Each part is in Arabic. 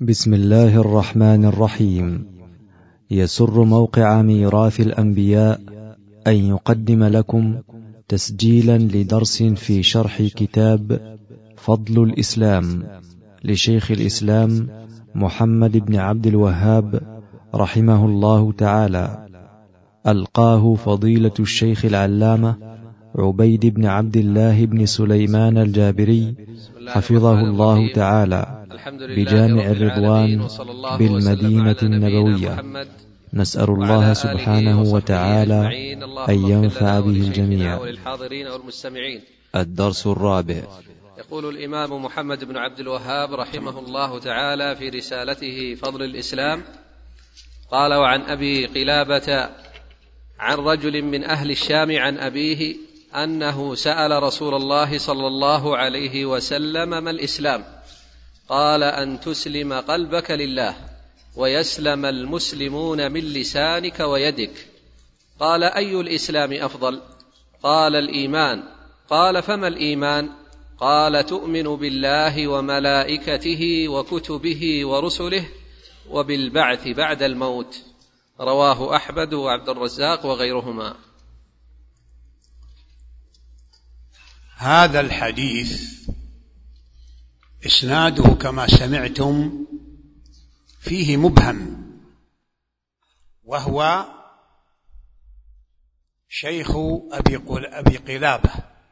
بسم الله الرحمن الرحيم. يسر موقع ميراث الأنبياء أن يقدم لكم تسجيلا لدرس في شرح كتاب فضل الإسلام لشيخ الإسلام محمد بن عبد الوهاب رحمه الله تعالى، ألقاه فضيلة الشيخ العلامة عبيد بن عبد الله بن سليمان الجابري حفظه الله تعالى بجامع الرضوان بالمدينة النبوية. نسأل الله سبحانه وتعالى أن ينفع به الجميع. الدرس الرابع. يقول الإمام محمد بن عبد الوهاب رحمه الله تعالى في رسالته فضل الإسلام، قال: وعن أبي قلابة عن رجل من أهل الشام عن أبيه أنه سأل رسول الله صلى الله عليه وسلم: ما الإسلام؟ قال: أن تسلم قلبك لله ويسلم المسلمون من لسانك ويدك. قال: أي الإسلام أفضل؟ قال: الإيمان. قال: فما الإيمان؟ قال: تؤمن بالله وملائكته وكتبه ورسله وبالبعث بعد الموت. رواه أحمد وعبد الرزاق وغيرهما. هذا الحديث إسناده كما سمعتم فيه مبهم، وهو شيخ أبي قلابة،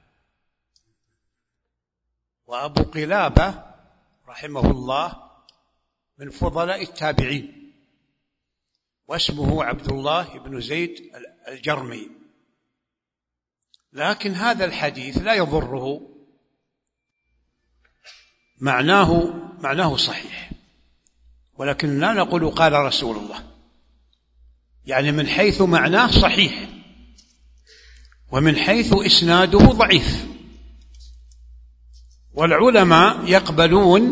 وأبو قلابة رحمه الله من فضلاء التابعين، واسمه عبد الله بن زيد الجرمي. لكن هذا الحديث لا يضره، معناه صحيح، ولكن لا نقول قال رسول الله، يعني من حيث معناه صحيح، ومن حيث إسناده ضعيف. والعلماء يقبلون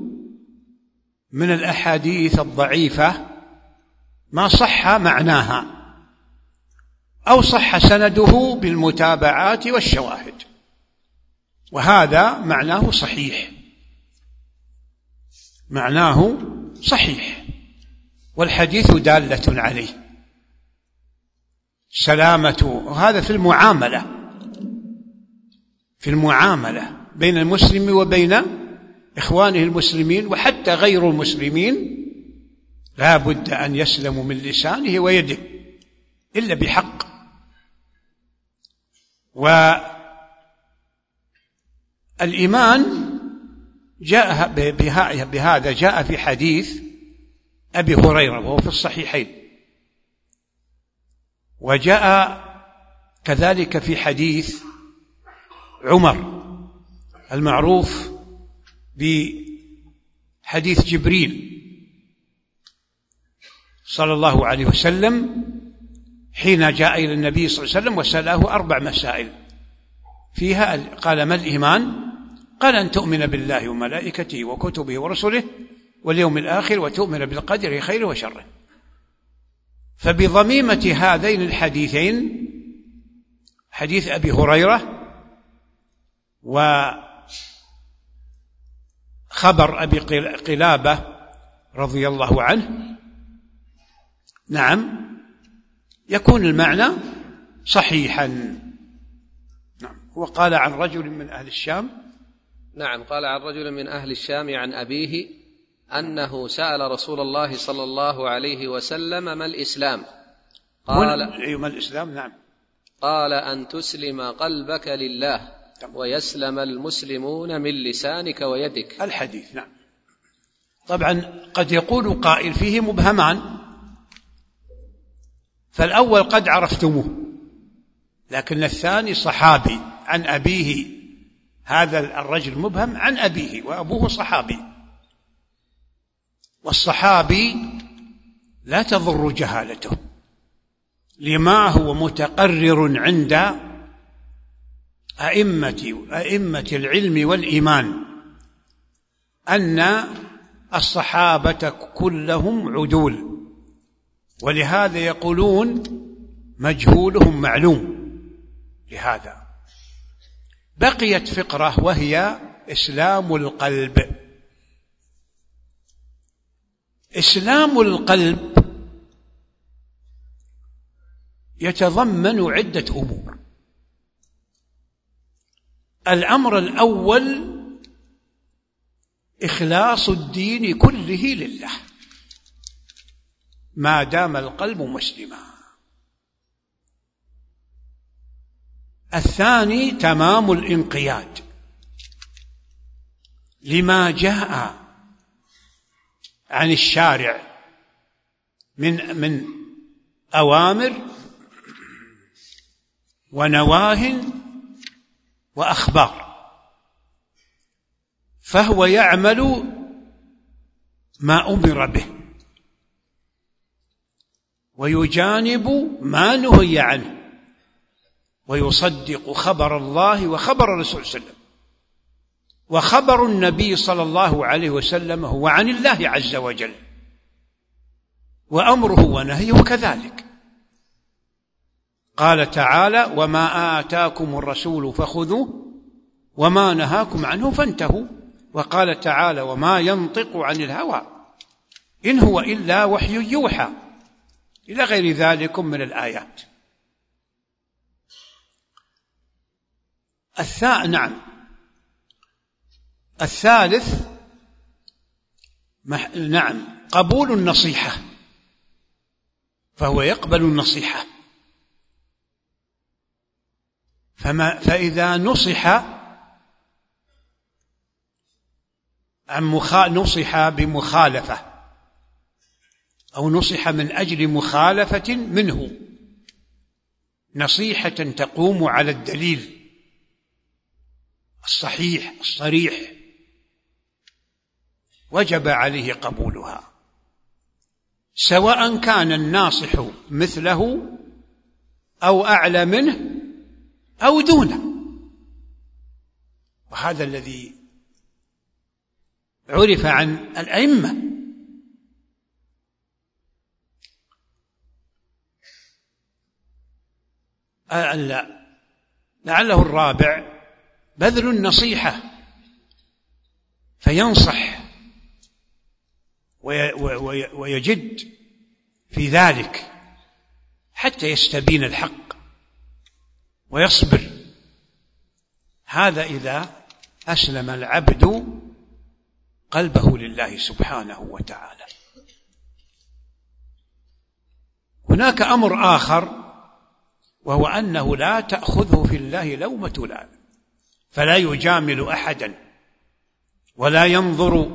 من الأحاديث الضعيفة ما صح معناها أو صح سنده بالمتابعات والشواهد، وهذا معناه صحيح، والحديث دالة عليه سلامته. هذا في المعاملة بين المسلم وبين إخوانه المسلمين، وحتى غير المسلمين لا بد أن يسلم من لسانه ويده إلا بحق. والإيمان جاء بهذا جاء في حديث أبي هريرة وهو في الصحيحين، وجاء كذلك في حديث عمر المعروف بحديث جبريل صلى الله عليه وسلم حين جاء إلى النبي صلى الله عليه وسلم وسأله 4 مسائل، فيها قال: ما الإيمان؟ قال: أن تؤمن بالله وملائكته وكتبه ورسله واليوم الآخر وتؤمن بالقدر خيره وشره. فبضميمة هذين الحديثين، حديث أبي هريرة وخبر أبي قلابة رضي الله عنه، نعم، يكون المعنى صحيحا. نعم. وقال عن رجل من أهل الشام، نعم، قال عن رجل من أهل الشام عن أبيه أنه سأل رسول الله صلى الله عليه وسلم: ما الإسلام؟ قال: ما الإسلام؟ نعم. قال: أن تسلم قلبك لله ويسلم المسلمون من لسانك ويدك. الحديث. نعم. طبعا قد يقول قائل فيه مبهمان، فالأول قد عرفتموه، لكن الثاني صحابي عن أبيه، هذا الرجل مبهم عن أبيه وأبوه صحابي، والصحابي لا تضر جهالته لما هو متقرر عند أئمة العلم والإيمان أن الصحابة كلهم عدول، ولهذا يقولون مجهولهم معلوم. لهذا بقيت فقرة وهي إسلام القلب. إسلام القلب يتضمن عدة أمور. الأمر الأول إخلاص الدين كله لله ما دام القلب مسلما. الثاني تمام الانقياد لما جاء عن الشارع من أوامر ونواه وأخبار، فهو يعمل ما أمر به ويجانب ما نهي عنه ويصدق خبر الله وخبر الرسول صلى الله عليه وسلم. وخبر النبي صلى الله عليه وسلم هو عن الله عز وجل، وأمره ونهيه كذلك. قال تعالى: وما آتاكم الرسول فخذوه وما نهاكم عنه فانتهوا. وقال تعالى: وما ينطق عن الهوى إن هو إلا وحي يوحى، إلى غير ذلك من الآيات. الثالث قبول النصيحة، فهو يقبل النصيحة، فإذا نصح بمخالفة أو نصح من أجل مخالفة منه نصيحة تقوم على الدليل الصحيح الصريح، وجب عليه قبولها، سواء كان الناصح مثله أو أعلى منه أو دونه. وهذا الذي عرف عن الأئمة. لعله الرابع بذل النصيحة، فينصح ويجد في ذلك حتى يستبين الحق ويصبر. هذا إذا أسلم العبد قلبه لله سبحانه وتعالى. هناك أمر آخر، وهو أنه لا تأخذه في الله لومة لائم، فلا يجامل أحدا ولا ينظر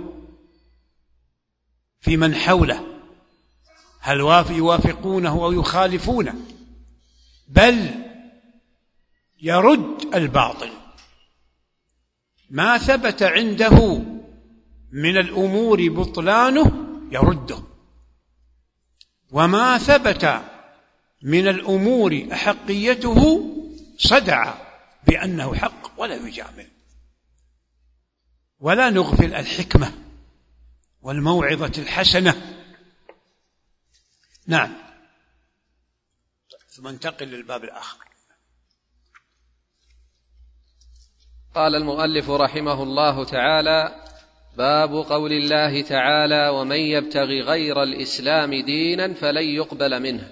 في من حوله هل يوافقونه أو يخالفونه، بل يرد الباطل. ما ثبت عنده من الأمور بطلانه يرده، وما ثبت من الأمور أحقيته صدع بأنه حق ولا يجامل. ولا نغفل الحكمة والموعظة الحسنة. نعم. ثم انتقل للباب الآخر. قال المؤلف رحمه الله تعالى: باب قول الله تعالى: ومن يبتغي غير الإسلام دينا فلن يقبل منه.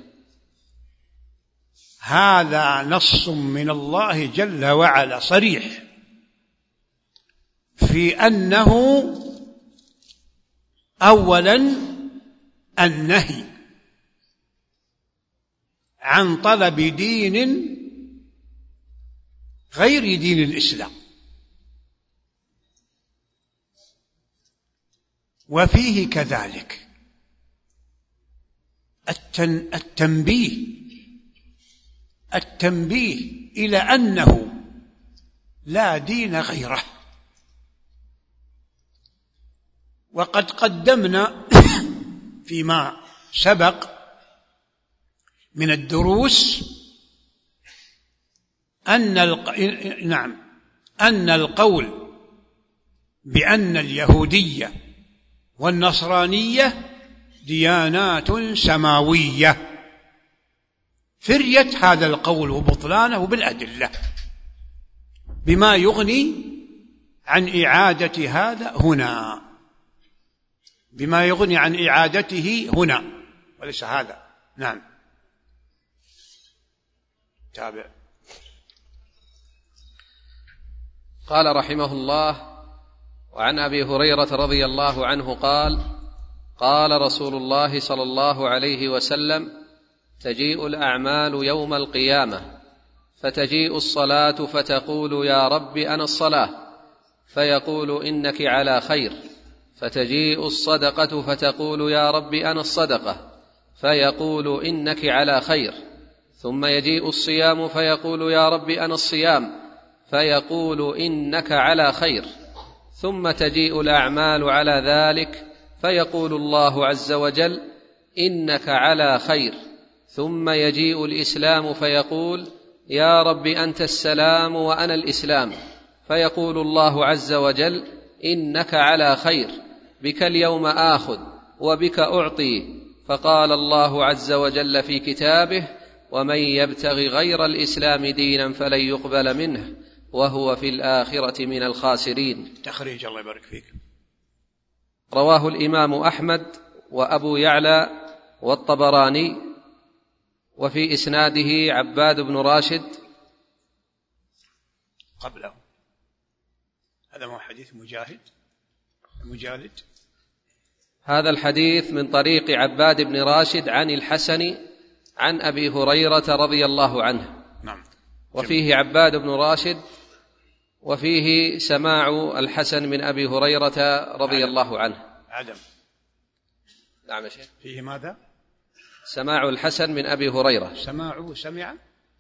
هذا نص من الله جل وعلا صريح في أنه أولا النهي عن طلب دين غير دين الإسلام، وفيه كذلك التنبيه إلى أنه لا دين غيره. وقد قدمنا فيما سبق من الدروس أن القول بأن اليهودية والنصرانية ديانات سماوية فريت هذا القول وبطلانه بالأدلة، بما يغني عن إعادة هذا هنا. بما يغني عن إعادته هنا وليس هذا. نعم. تابع. قال رحمه الله: وعن أبي هريرة رضي الله عنه قال: قال رسول الله صلى الله عليه وسلم: تجيء الأعمال يوم القيامة فتجيء الصلاة فتقول يا رب أنا الصلاة، فيقول إنك على خير، فتجيء الصدقة فتقول يا رب أنا الصدقة، فيقول إنك على خير، ثم يجيء الصيام فيقول يا رب أنا الصيام، فيقول إنك على خير، ثم تجيء الأعمال على ذلك فيقول الله عز وجل إنك على خير، ثم يجيء الإسلام فيقول يا رب أنت السلام وأنا الإسلام، فيقول الله عز وجل إنك على خير، بك اليوم آخذ وبك أعطي، فقال الله عز وجل في كتابه ومن يبتغ غير الإسلام دينا فلن يقبل منه وهو في الآخرة من الخاسرين. تخريج الله يبارك فيك. رواه الإمام أحمد وأبو يعلى والطبراني، وفي إسناده عباد بن راشد. قبله هذا هو حديث مجالد. هذا الحديث من طريق عباد بن راشد عن الحسن عن أبي هريرة رضي الله عنه. نعم. وفيه عباد بن راشد وفيه سماع الحسن من أبي هريرة رضي الله عنه. عدم. نعم يا شيخ. فيه ماذا؟ سماع الحسن من أبي هريرة. سماعه سمع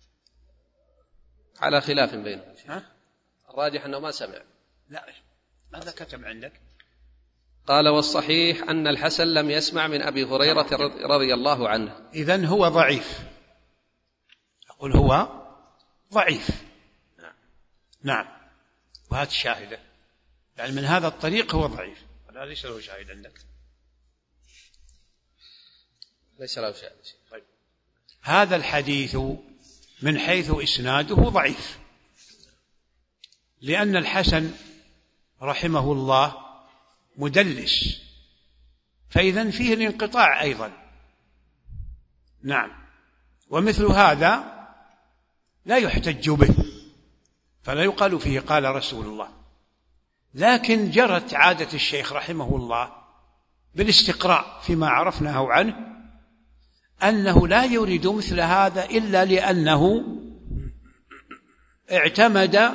على خلاف بينهم. ها؟ الراجح أنه ما سمع. لا، ماذا كتب عندك؟ قال والصحيح أن الحسن لم يسمع من أبي هريرة رضي الله عنه. إذن هو ضعيف. أقول هو ضعيف. نعم. وهذا شاهدة، يعني من هذا الطريق هو ضعيف. لا، ليس له شاهد عندك. ليس له شاهد. طيب. هذا الحديث من حيث إسناده ضعيف، لأن الحسن رحمه الله مدلس، فإذن فيه الانقطاع أيضا. نعم. ومثل هذا لا يحتج به، فلا يقال فيه قال رسول الله. لكن جرت عادة الشيخ رحمه الله بالاستقراء فيما عرفناه عنه أنه لا يريد مثل هذا إلا لأنه اعتمد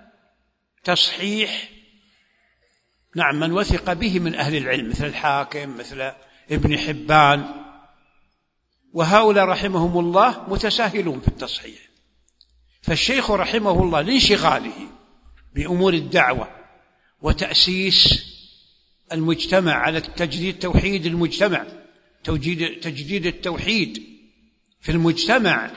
تصحيح نعم من وثق به من أهل العلم مثل الحاكم مثل ابن حبان، وهؤلاء رحمهم الله متساهلون في التصحيح. فالشيخ رحمه الله لانشغاله بأمور الدعوة وتأسيس المجتمع على تجديد توحيد المجتمع، تجديد التوحيد في المجتمع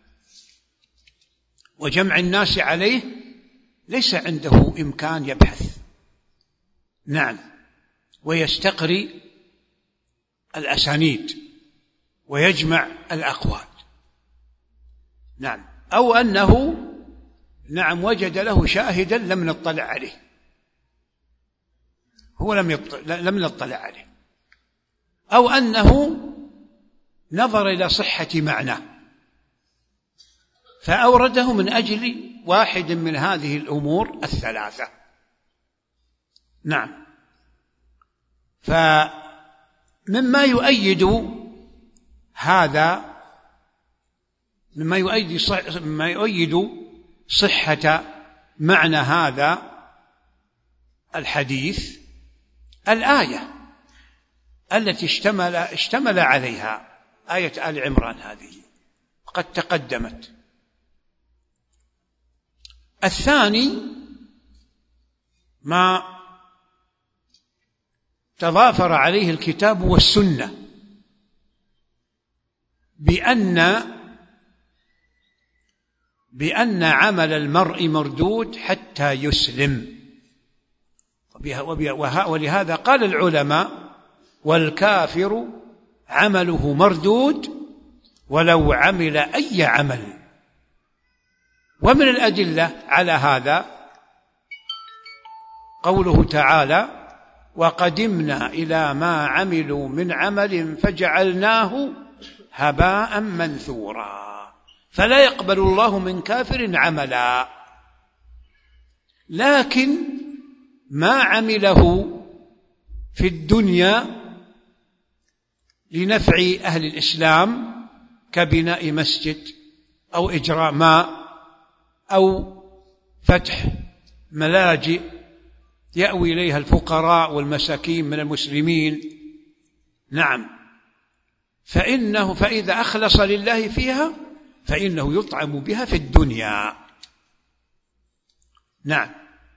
وجمع الناس عليه، ليس عنده إمكان يبحث نعم ويستقري الأسانيد ويجمع الأقوال نعم، أو أنه نعم وجد له شاهدا لم نطلع عليه، هو لم نطلع عليه، أو أنه نظر إلى صحة معناه فأورده من أجل واحد من هذه الأمور الثلاثة. نعم. فمما يؤيد هذا مما يؤيد صحة معنى هذا الحديث الآية التي اشتمل عليها آية آل عمران هذه قد تقدمت. الثاني ما تضافر عليه الكتاب والسنة بأن عمل المرء مردود حتى يسلم، ولهذا قال العلماء والكافر عمله مردود ولو عمل أي عمل. ومن الأدلة على هذا قوله تعالى وقدمنا إلى ما عملوا من عمل فجعلناه هباء منثورا. فلا يقبل الله من كافر عملا، لكن ما عمله في الدنيا لنفع أهل الإسلام كبناء مسجد أو إجراء ماء أو فتح ملاجئ يأوي إليها الفقراء والمساكين من المسلمين، نعم، فإذا أخلص لله فيها فإنه يطعم بها في الدنيا. نعم.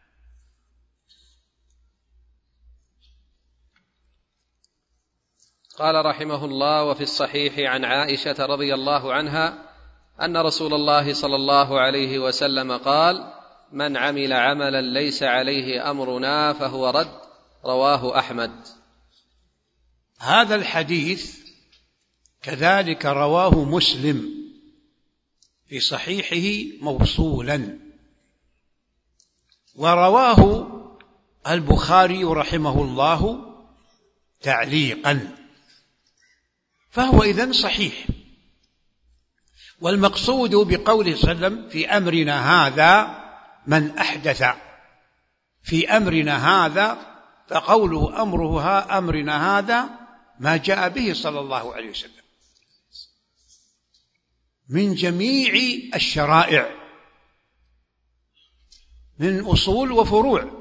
قال رحمه الله: وفي الصحيح عن عائشة رضي الله عنها أن رسول الله صلى الله عليه وسلم قال: من عمل عملا ليس عليه أمرنا فهو رد. رواه أحمد. هذا الحديث كذلك رواه مسلم في صحيحه موصولا، ورواه البخاري رحمه الله تعليقا، فهو إذن صحيح. والمقصود بقوله صلى الله عليه وسلم في أمرنا هذا من أحدث في أمرنا هذا، فقوله أمرنا هذا ما جاء به صلى الله عليه وسلم من جميع الشرائع من أصول وفروع،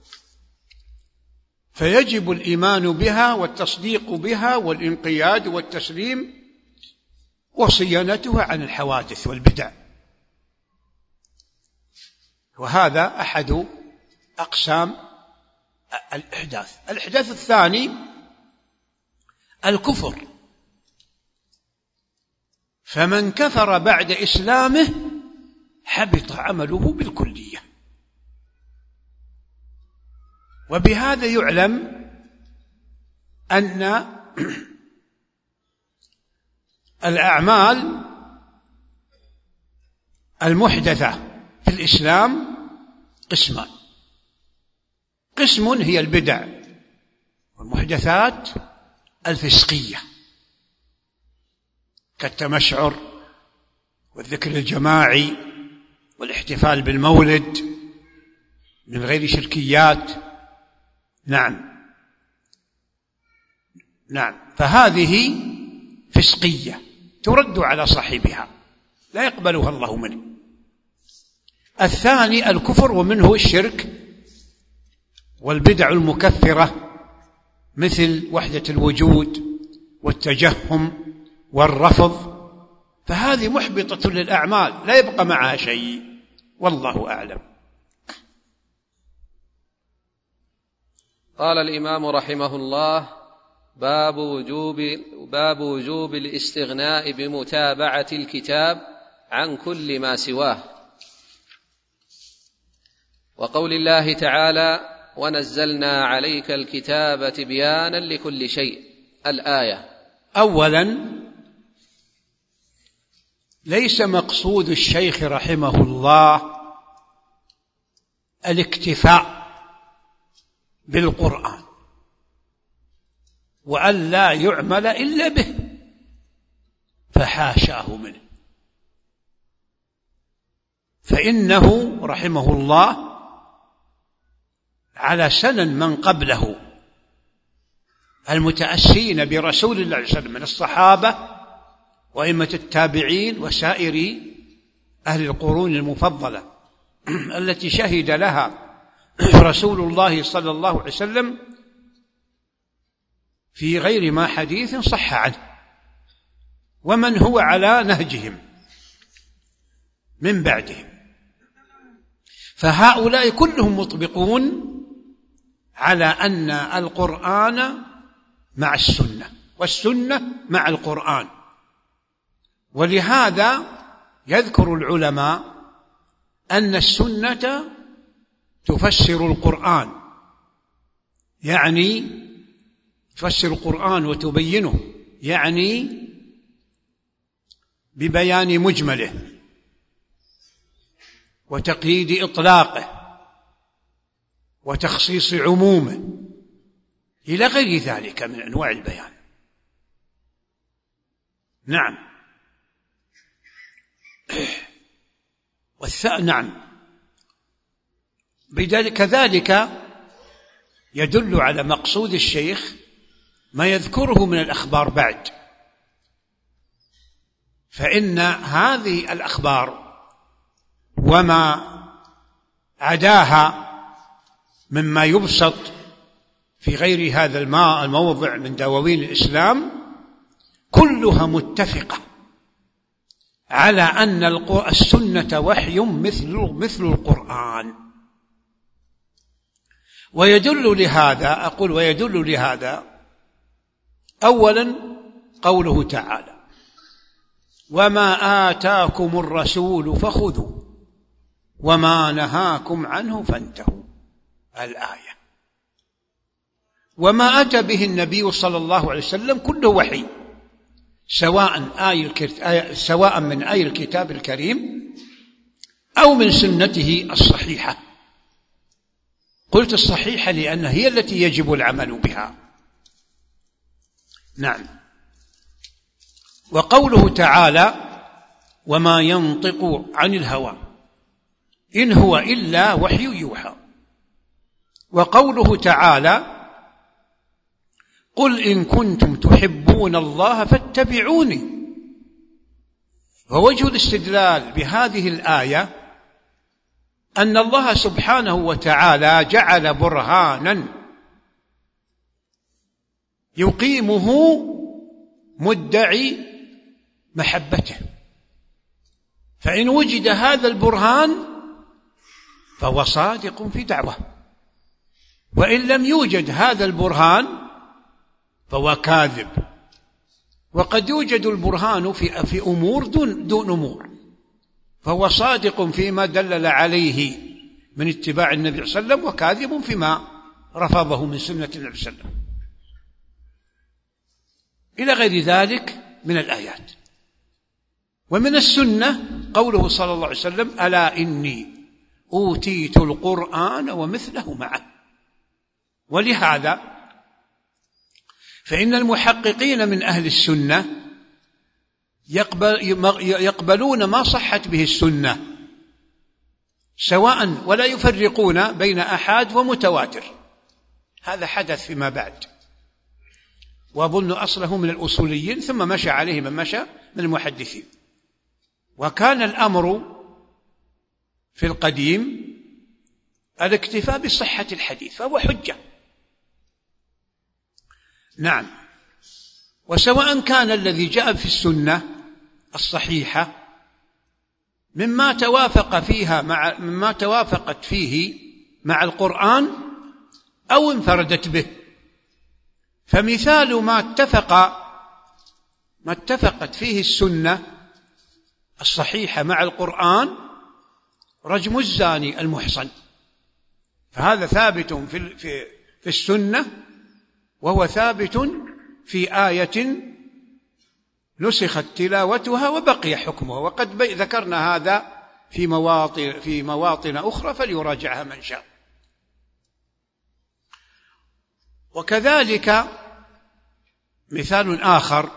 فيجب الإيمان بها والتصديق بها والانقياد والتسليم وصيانتها عن الحوادث والبدع. وهذا أحد أقسام الإحداث. الإحداث الثاني الكفر، فمن كفر بعد إسلامه حبط عمله بالكلية. وبهذا يعلم أن الأعمال المحدثة في الإسلام قسمان: قسم هي البدع والمحدثات الفسقية كالتمشعر والذكر الجماعي والاحتفال بالمولد من غير شركيات. نعم، فهذه فسقية ترد على صاحبها، لا يقبلها الله منه. الثاني الكفر، ومنه الشرك والبدع المكفرة مثل وحدة الوجود والتجهم والرفض، فهذه محبطة للأعمال لا يبقى معها شيء، والله أعلم. قال الإمام رحمه الله: باب وجوب الاستغناء بمتابعة الكتاب عن كل ما سواه، وقول الله تعالى: ونزلنا عليك الكتاب تبيانا لكل شيء، الآية. أولا، ليس مقصود الشيخ رحمه الله الاكتفاء بالقرآن وأن لا يعمل إلا به، فحاشاه منه، فإنه رحمه الله على سنن من قبله المتأسين برسول الله صلى الله عليه وسلم من الصحابة وأئمة التابعين وسائر أهل القرون المفضلة التي شهد لها رسول الله صلى الله عليه وسلم في غير ما حديث صح عنه، ومن هو على نهجهم من بعدهم، فهؤلاء كلهم مطبقون على أن القرآن مع السنة والسنة مع القرآن. ولهذا يذكر العلماء أن السنة تفسر القرآن، يعني تفسر القرآن وتبينه، يعني ببيان مجمله وتقييد إطلاقه وتخصيص عمومه إلى غير ذلك من أنواع البيان. نعم. نعم. كذلك يدل على مقصود الشيخ ما يذكره من الأخبار بعد، فإن هذه الأخبار وما عداها مما يبسط في غير هذا الموضع من دواوين الإسلام كلها متفقة على أن السنة وحي مثل القرآن. ويدل لهذا أولا قوله تعالى: وما آتاكم الرسول فخذوا وما نهاكم عنه فانتهوا، الآية. وما أتى به النبي صلى الله عليه وسلم كله وحي، سواء من آي الكتاب الكريم أو من سنته الصحيحة. قلت الصحيحة لأنها هي التي يجب العمل بها. نعم. وقوله تعالى: وما ينطق عن الهوى إن هو إلا وحي يوحى. وقوله تعالى: قل إن كنتم تحبون الله فاتبعوني. ووجه الاستدلال بهذه الآية أن الله سبحانه وتعالى جعل برهانا يقيمه مدعي محبته، فإن وجد هذا البرهان فهو صادق في دعوة، وإن لم يوجد هذا البرهان فهو كاذب. وقد يوجد البرهان في أمور دون أمور، فهو صادق فيما دلل عليه من اتباع النبي صلى الله عليه وسلم، وكاذب فيما رفضه من سنة النبي صلى الله عليه وسلم، إلى غير ذلك من الآيات. ومن السنة قوله صلى الله عليه وسلم: ألا إني أوتيت القرآن ومثله معه. ولهذا فإن المحققين من أهل السنة يقبلون ما صحت به السنة سواء، ولا يفرقون بين أحاد ومتواتر. هذا حدث فيما بعد، وأظن أصله من الأصوليين، ثم مشى عليه من مشى من المحدثين. وكان الأمر في القديم الاكتفاء بصحة الحديث، فهو حجة. نعم. وسواء كان الذي جاء في السنة الصحيحة مما توافقت فيه مع القرآن أو انفردت به. فمثال ما اتفقت فيه السنة الصحيحة مع القرآن رجم الزاني المحصن، فهذا ثابت في السنة، وهو ثابت في آية نسخت تلاوتها وبقي حكمها، وقد ذكرنا هذا في مواطن أخرى فليراجعها من شاء. وكذلك مثال آخر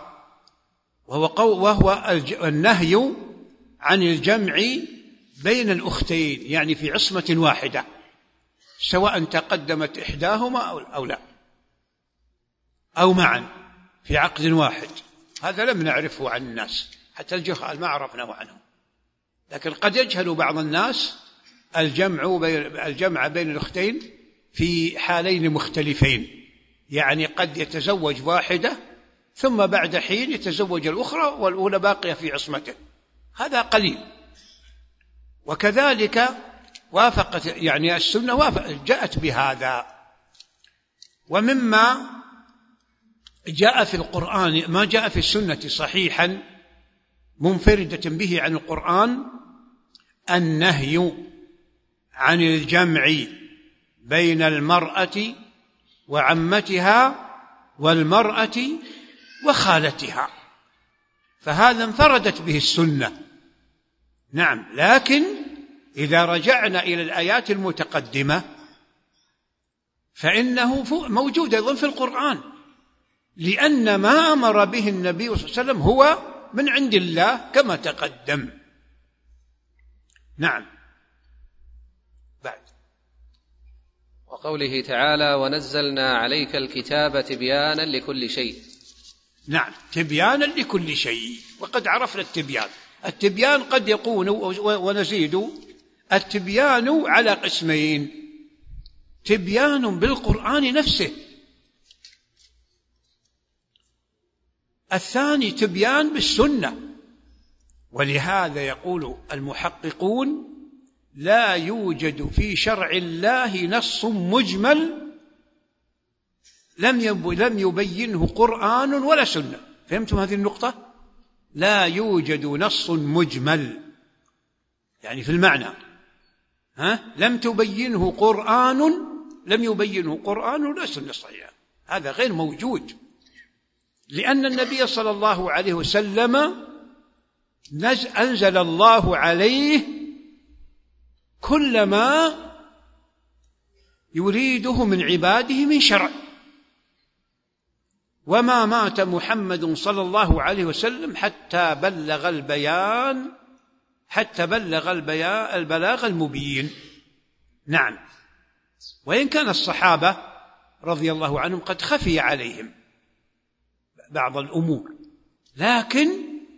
وهو النهي عن الجمع بين الأختين، يعني في عصمة واحدة، سواء تقدمت إحداهما أو لا، أو معا في عقد واحد. هذا لم نعرفه عن الناس، حتى الجهال ما عرفناه عنهم، لكن قد يجهل بعض الناس الجمع بين الأختين في حالين مختلفين، يعني قد يتزوج واحدة ثم بعد حين يتزوج الأخرى والأولى باقية في عصمته، هذا قليل. وكذلك وافقت، يعني السنة جاءت بهذا. ومما جاء في القرآن ما جاء في السنة صحيحا منفردة به عن القرآن النهي عن الجمع بين المرأة وعمتها والمرأة وخالتها، فهذا انفردت به السنة. نعم. لكن إذا رجعنا إلى الآيات المتقدمة فإنه موجود أيضا في القرآن، لأن ما أمر به النبي صلى الله عليه وسلم هو من عند الله كما تقدم. نعم. بعد وقوله تعالى: ونزلنا عليك الكتاب تبيانا لكل شيء. نعم، تبيانا لكل شيء. وقد عرفنا التبيان قد يكون، ونزيد، التبيان على قسمين: تبيان بالقرآن نفسه، الثاني تبيان بالسنة. ولهذا يقول المحققون: لا يوجد في شرع الله نص مجمل لم يبينه قرآن ولا سنة. فهمتم هذه النقطة؟ لا يوجد نص مجمل، يعني في المعنى، لم يبينه قرآن ولا سنة صحيحة. هذا غير موجود، لأن النبي صلى الله عليه وسلم أنزل الله عليه كل ما يريده من عباده من شرع. وما مات محمد صلى الله عليه وسلم حتى بلغ البلاغ المبين. نعم. وإن كان الصحابة رضي الله عنهم قد خفي عليهم بعض الأمور، لكن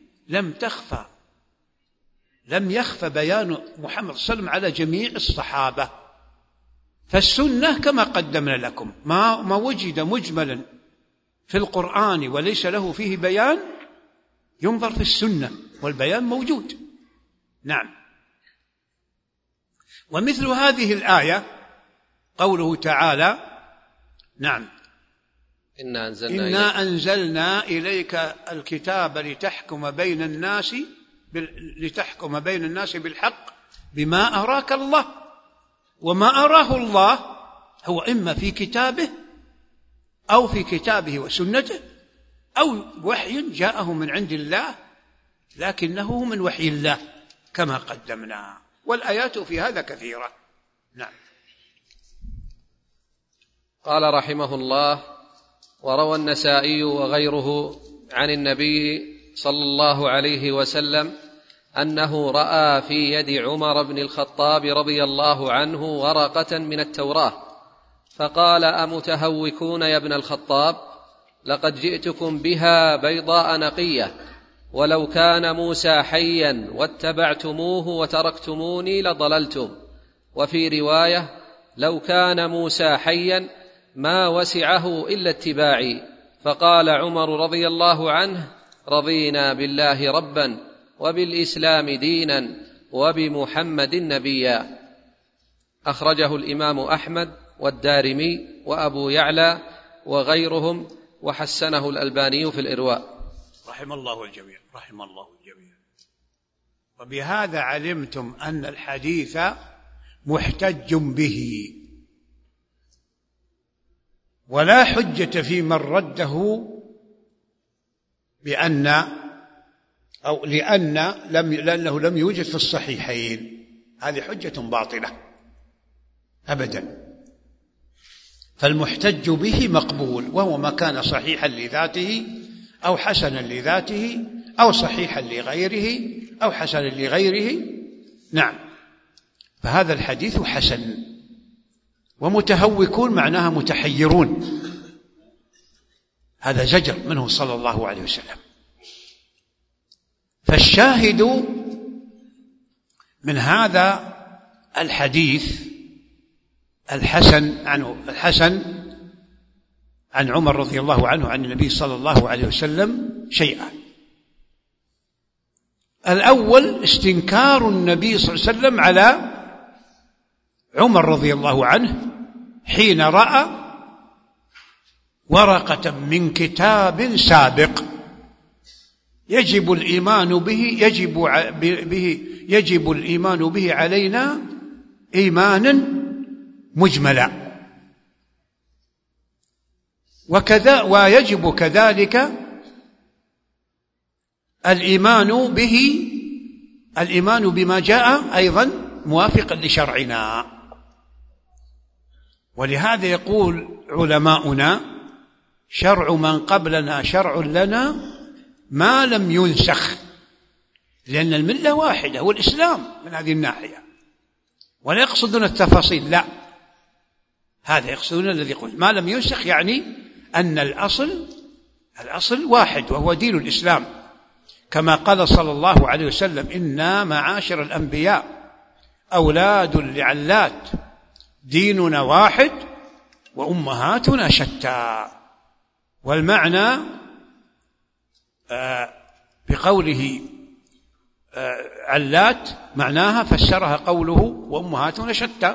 لم يخفى بيان محمد صلى الله عليه وسلم على جميع الصحابة. فالسنة كما قدمنا لكم، ما وجد مجملا في القرآن وليس له فيه بيان ينظر في السنة، والبيان موجود. نعم. ومثل هذه الآية قوله تعالى: نعم، إنا أنزلنا إليك الكتاب لتحكم بين الناس بالحق بما أراك الله. وما أراه الله هو إما في كتابه أو في كتابه وسنته، أو وحي جاءه من عند الله لكنه من وحي الله كما قدمنا. والآيات في هذا كثيرة. نعم. قال رحمه الله: وروى النسائي وغيره عن النبي صلى الله عليه وسلم أنه رأى في يد عمر بن الخطاب رضي الله عنه ورقة من التوراة، فقال: أمتهوكون يا ابن الخطاب؟ لقد جئتكم بها بيضاء نقية، ولو كان موسى حيا واتبعتموه وتركتموني لضللتم. وفي رواية: لو كان موسى حيا ما وسعه إلا اتباعي. فقال عمر رضي الله عنه: رضينا بالله ربا وبالإسلام دينا وبمحمد نبيا. أخرجه الإمام أحمد والدارمي وأبو يعلى وغيرهم، وحسنه الألباني في الإرواء. رحم الله الجميع. وبهذا علمتم أن الحديث محتج به، ولا حجة في من رده لأنه لم يوجد في الصحيحين. هذه حجة باطلة أبدا. فالمحتج به مقبول، وهو ما كان صحيحا لذاته أو حسنا لذاته أو صحيحا لغيره أو حسنا لغيره. نعم. فهذا الحديث حسن. ومتهوكون معناها متحيرون، هذا زجر منه صلى الله عليه وسلم. فالشاهد من هذا الحديث الحسن عن عمر رضي الله عنه عن النبي صلى الله عليه وسلم شيئان: الأول استنكار النبي صلى الله عليه وسلم على عمر رضي الله عنه حين رأى ورقة من كتاب سابق يجب الإيمان به علينا إيمانا مجملا، ويجب كذلك الإيمان بما جاء أيضا موافقا لشرعنا. ولهذا يقول علماؤنا: شرع من قبلنا شرع لنا ما لم ينسخ، لأن الملة واحدة هو الإسلام من هذه الناحية، ولا يقصدون التفاصيل، لا، هذا يقصدون الذي يقول ما لم ينسخ، يعني أن الأصل واحد وهو دين الإسلام، كما قال صلى الله عليه وسلم: إنا معاشر الأنبياء أولاد لعلات، ديننا واحد وأمهاتنا شتى. والمعنى بقوله علات معناها فسرها قوله وأمهاتنا شتى.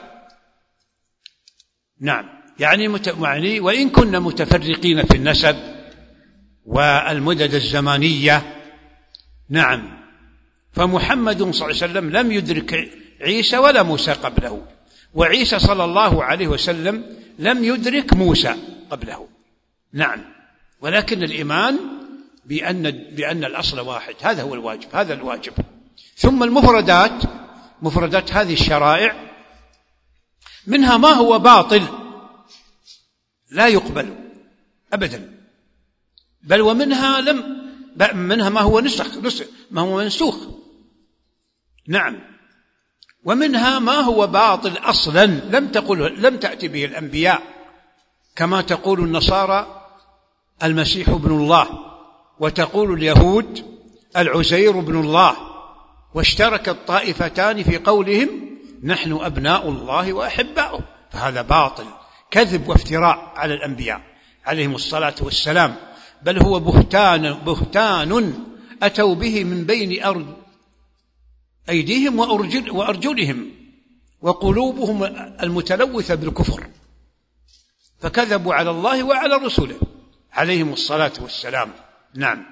نعم، يعني وإن كنا متفرقين في النسب والمدد الزمانية، نعم، فمحمد صلى الله عليه وسلم لم يدرك عيسى ولا موسى قبله، وعيسى صلى الله عليه وسلم لم يدرك موسى قبله. نعم، ولكن الإيمان بأن الأصل واحد، هذا هو الواجب، هذا الواجب. ثم مفردات هذه الشرائع منها ما هو باطل لا يقبل أبدا، بل منها ما هو ما هو منسوخ. نعم، ومنها ما هو باطل أصلا لم تأتي به الأنبياء، كما تقول النصارى المسيح ابن الله، وتقول اليهود العزير ابن الله، واشترك الطائفتان في قولهم نحن أبناء الله وأحباؤه، فهذا باطل، كذب وافتراء على الأنبياء عليهم الصلاة والسلام، بل هو بهتان أتوا به من بين أيديهم وأرجلهم وقلوبهم المتلوثة بالكفر، فكذبوا على الله وعلى رسوله عليهم الصلاة والسلام. نعم.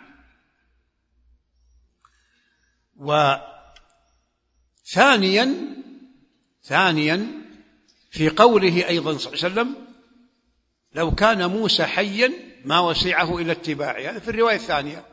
ثانيا في قوله أيضا صلى الله عليه وسلم: لو كان موسى حيا ما وسعه إلى اتباعه، هذا في الرواية الثانية.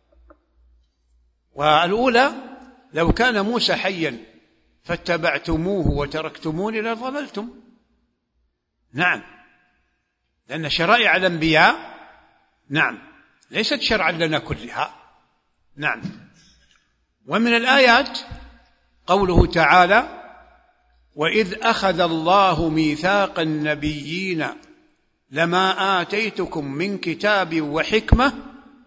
والأولى: لو كان موسى حيا فاتبعتموه وتركتموني لضللتم. نعم، لأن شرائع الأنبياء نعم ليست شرعا لنا كلها. نعم. ومن الآيات قوله تعالى: وإذ أخذ الله ميثاق النبيين لما آتيتكم من كتاب وحكمة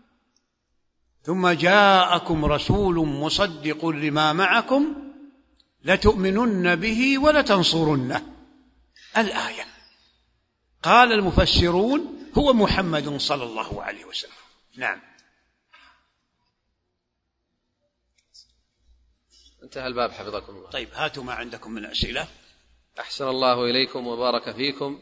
ثم جاءكم رسول مصدق لما معكم لتؤمنن به ولتنصرنه. الآية. قال المفسرون: هو محمد صلى الله عليه وسلم. نعم. انتهى الباب حفظكم الله. طيب، هاتوا ما عندكم من أسئلة. أحسن الله إليكم وبارك فيكم.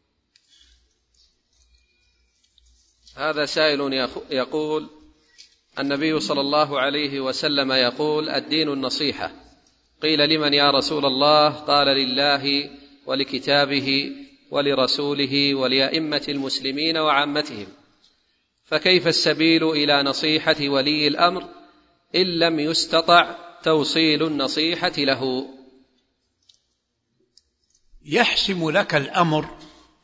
هذا سائل يقول: النبي صلى الله عليه وسلم يقول: الدين النصيحة. قيل: لمن يا رسول الله؟ قال: لله ولكتابه ولرسوله ولأئمة المسلمين وعامتهم. فكيف السبيل إلى نصيحة ولي الأمر إن لم يستطع توصيل النصيحة له؟ يحسم لك الأمر،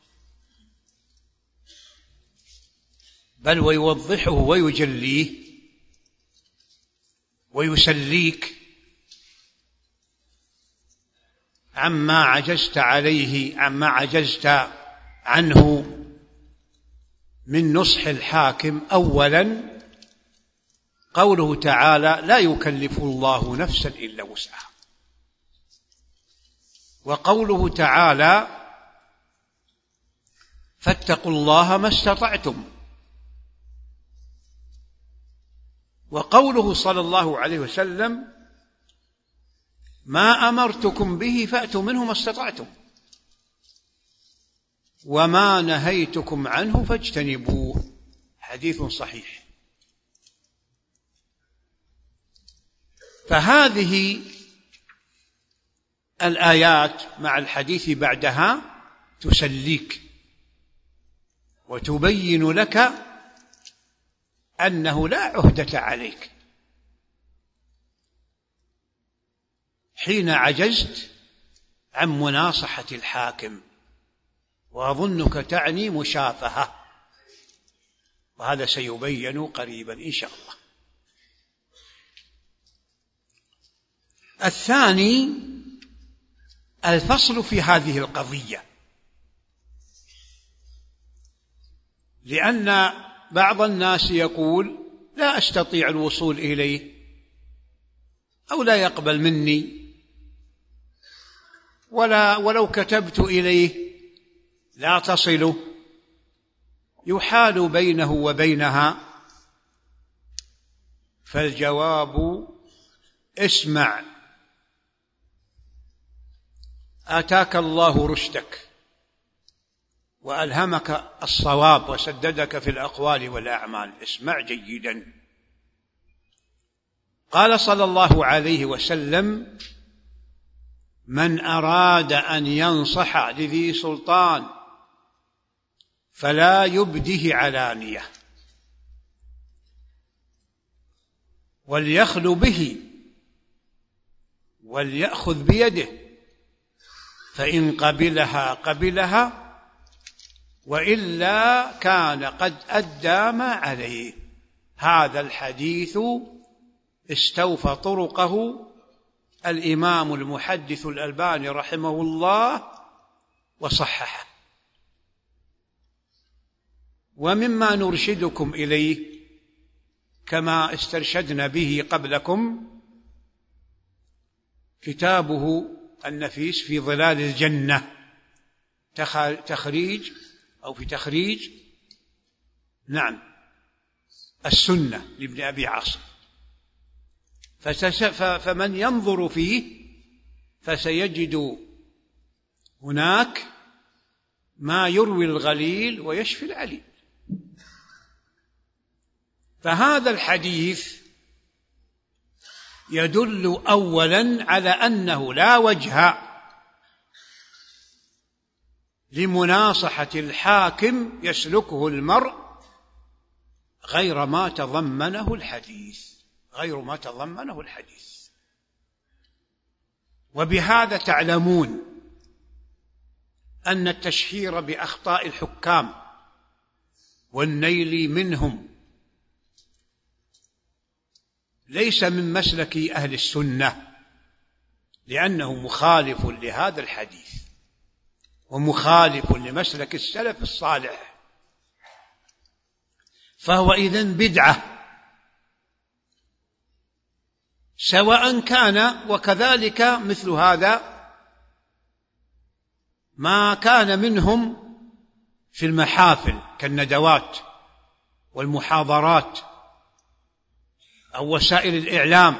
بل ويوضحه ويجليه ويسليك عما عجزت عليه، عما عجزت عنه من نصح الحاكم. أولا قوله تعالى: لا يكلف الله نفسا إلا وسعها. وقوله تعالى: فاتقوا الله ما استطعتم. وقوله صلى الله عليه وسلم: ما أمرتكم به فأتوا منه ما استطعتم وما نهيتكم عنه فاجتنبوه. حديث صحيح. فهذه الآيات مع الحديث بعدها تسليك وتبين لك أنه لا عهدة عليك حين عجزت عن مناصحة الحاكم وأظنك تعني مشافهة، وهذا سيبين قريبا إن شاء الله. الثاني الفصل في هذه القضية، لأن بعض الناس يقول لا أستطيع الوصول إليه أو لا يقبل مني، ولو كتبت إليه لا تصله، يحال بينه وبينها. فالجواب: اسمع، آتاك الله رشدك وألهمك الصواب وسددك في الأقوال والأعمال، اسمع جيدا. قال صلى الله عليه وسلم: من أراد أن ينصح لذي سلطان فلا يبده علانية، وليخل به وليأخذ بيده، فإن قبلها قبلها، وإلا كان قد أدى ما عليه. هذا الحديث استوفى طرقه الإمام المحدث الألباني رحمه الله وصححه. ومما نرشدكم إليه كما استرشدنا به قبلكم كتابه النفيس في ظلال الجنة، تخريج السنة لابن أبي عاصم. فمن ينظر فيه فسيجد هناك ما يروي الغليل ويشفي العليل. فهذا الحديث يدل أولا على أنه لا وجه لمناصحة الحاكم يسلكه المرء غير ما تضمنه الحديث. وبهذا تعلمون أن التشهير بأخطاء الحكام والنيل منهم ليس من مسلك أهل السنة، لأنه مخالف لهذا الحديث ومخالف لمسلك السلف الصالح، فهو إذن بدعة سواء كان. وكذلك مثل هذا ما كان منهم في المحافل كالندوات والمحاضرات أو وسائل الإعلام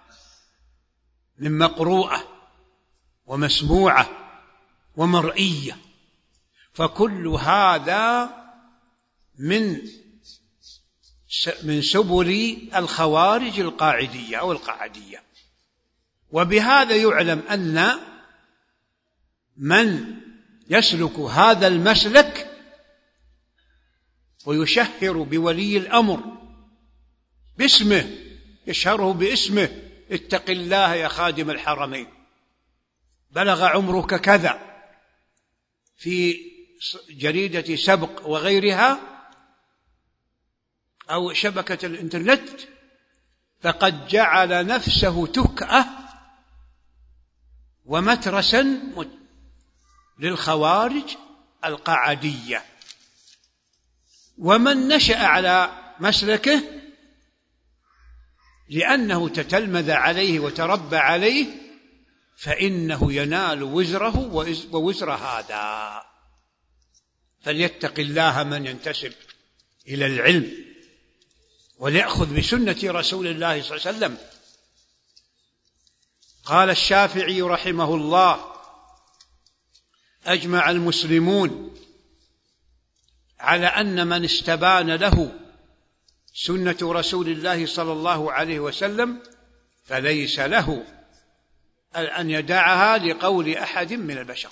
من مقروءة ومسموعة ومرئية، فكل هذا من سبل الخوارج القاعدية أو القعدية. وبهذا يعلم أن من يسلك هذا المسلك ويشهر بولي الأمر باسمه، يشهره باسمه: اتق الله يا خادم الحرمين، بلغ عمرك كذا، في جريدة سبق وغيرها أو شبكة الإنترنت، فقد جعل نفسه تكأة ومترسا للخوارج القعدية. ومن نشأ على مسلكه لأنه تتلمذ عليه وتربى عليه فإنه ينال وزره ووزر هذا. فليتق الله من ينتسب إلى العلم وليأخذ بسنة رسول الله صلى الله عليه وسلم. قال الشافعي رحمه الله: أجمع المسلمون على أن من استبان له سنة رسول الله صلى الله عليه وسلم فليس له أن يدعها لقول أحد من البشر.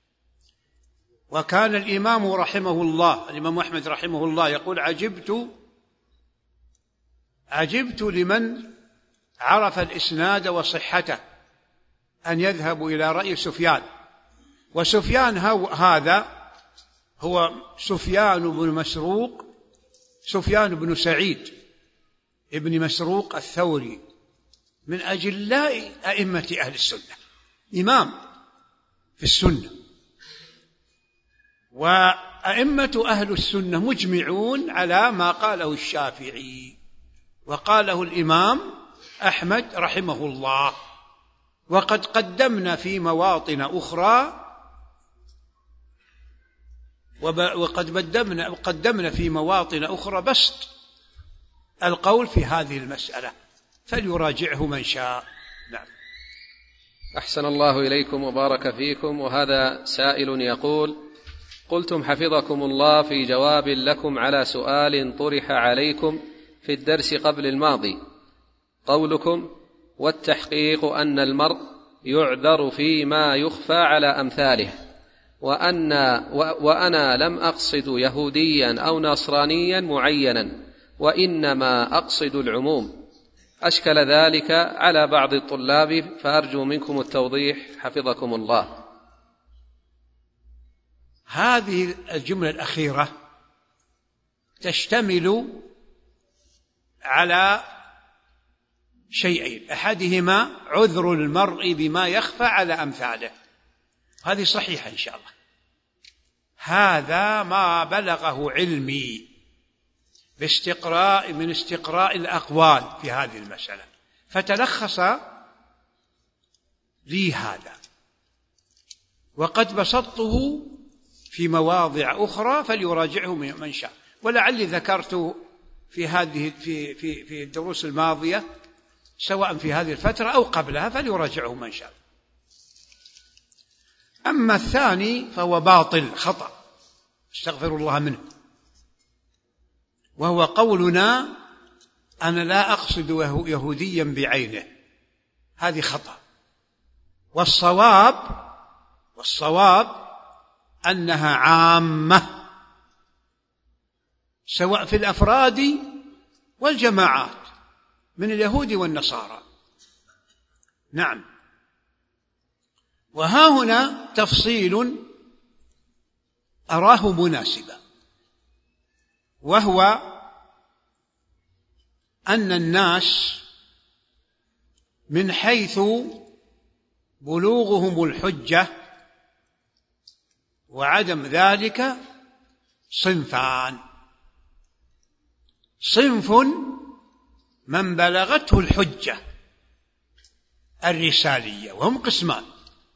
وكان الإمام رحمه الله، الإمام أحمد رحمه الله، يقول: عجبت لمن عرف الإسناد وصحته أن يذهب إلى رأي سفيان. وسفيان هذا هو سفيان بن سعيد ابن مسروق الثوري، من أجلاء أئمة أهل السنة، إمام في السنة. وأئمة أهل السنة مجمعون على ما قاله الشافعي وقاله الإمام أحمد رحمه الله. وقد قدمنا في مواطن أخرى قدمنا في مواطن أخرى بسط القول في هذه المسألة، فليراجعه من شاء. نعم. أحسن الله إليكم وبارك فيكم. وهذا سائل يقول: قلتم حفظكم الله في جواب لكم على سؤال طرح عليكم في الدرس قبل الماضي قولكم: والتحقيق أن المرء يعذر فيما يخفى على أمثاله، وأنا لم أقصد يهوديا أو نصرانيا معينا، وإنما أقصد العموم. أشكل ذلك على بعض الطلاب، فأرجو منكم التوضيح حفظكم الله. هذه الجملة الأخيرة تشتمل على شيئين: أحدهما عذر المرء بما يخفى على أمثاله، هذه صحيحة إن شاء الله، هذا ما بلغه علمي من استقراء الأقوال في هذه المسألة، فتلخص لي هذا، وقد بسطته في مواضع أخرى فليراجعه من شاء. ولعلي ذكرت في الدروس الماضية سواء في هذه الفترة أو قبلها، فليراجعه من شاء. أما الثاني فهو باطل خطأ، استغفر الله منه، وهو قولنا: أنا لا أقصد يهوديا بعينه، هذه خطأ. والصواب أنها عامة، سواء في الأفراد والجماعات من اليهود والنصارى. نعم. وها هنا تفصيل أراه مناسبا، وهو أن الناس من حيث بلوغهم الحجة وعدم ذلك صنفان: صنف من بلغته الحجة الرسالية، وهم قسمان: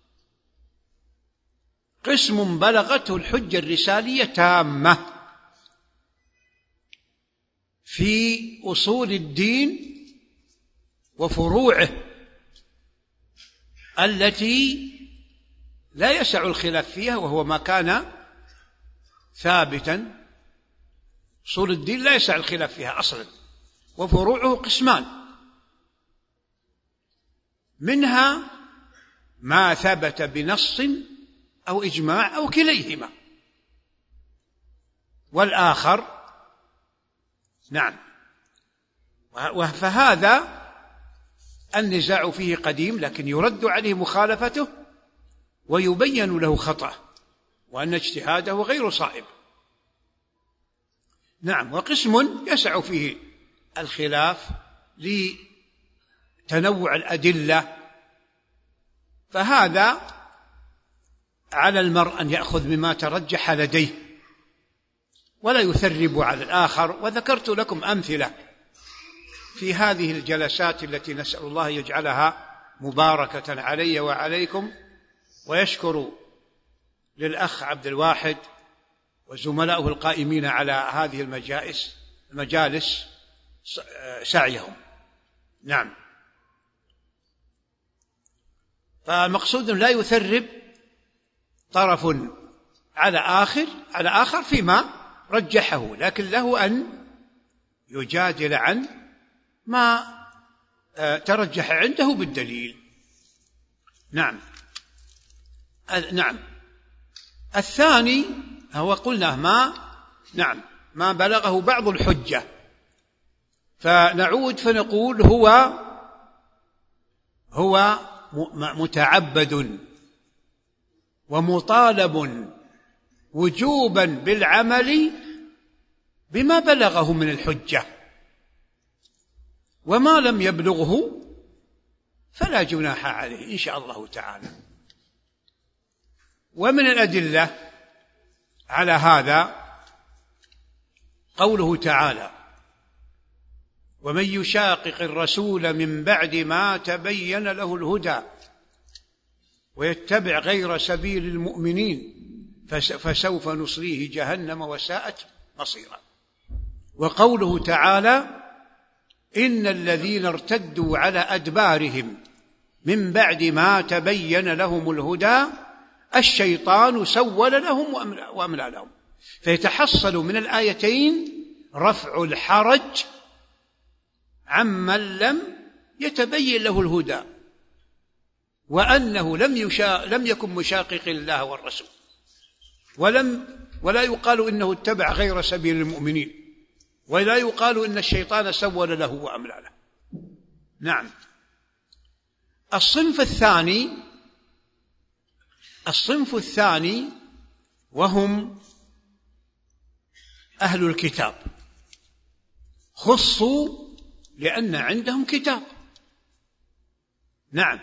قسم بلغته الحجة الرسالية تامة في أصول الدين وفروعه التي لا يسع الخلاف فيها، وهو ما كان ثابتا. أصول الدين لا يسع الخلاف فيها أصلا، وفروعه قسمان: منها ما ثبت بنص أو إجماع أو كليهما، والآخر نعم. فهذا النزاع فيه قديم، لكن يرد عليه مخالفته ويبين له خطأه وأن اجتهاده غير صائب. نعم. وقسم يسع فيه الخلاف لتنوع الأدلة، فهذا على المرء أن يأخذ مما ترجح لديه ولا يثرب على الآخر. وذكرت لكم أمثلة في هذه الجلسات التي نسأل الله يجعلها مباركة علي وعليكم، ويشكر للأخ عبد الواحد وزملائه القائمين على هذه المجالس سعيهم. نعم. فمقصود لا يثرب طرف على آخر فيما رجحه، لكن له أن يجادل عن ما ترجح عنده بالدليل. نعم. الثاني هو قلنا ما بلغه بعض الحجة، فنعود فنقول هو متعبد ومطالب وجوبا بالعمل بما بلغه من الحجة، وما لم يبلغه فلا جناح عليه إن شاء الله تعالى. ومن الأدلة على هذا قوله تعالى: ومن يشاقق الرسول من بعد ما تبين له الهدى ويتبع غير سبيل المؤمنين فسوف نصليه جهنم وساءت مصيرا. وقوله تعالى: إن الذين ارتدوا على أدبارهم من بعد ما تبين لهم الهدى الشيطان سول لهم وأملى لهم. فيتحصل من الآيتين رفع الحرج عمن لم يتبين له الهدى، وأنه لم يكن مشاقق الله والرسول، ولا يقال إنه اتبع غير سبيل المؤمنين، ولا يقال إن الشيطان سول له وأملى له. نعم. الصنف الثاني وهم أهل الكتاب، خصوا لأن عندهم كتاب. نعم،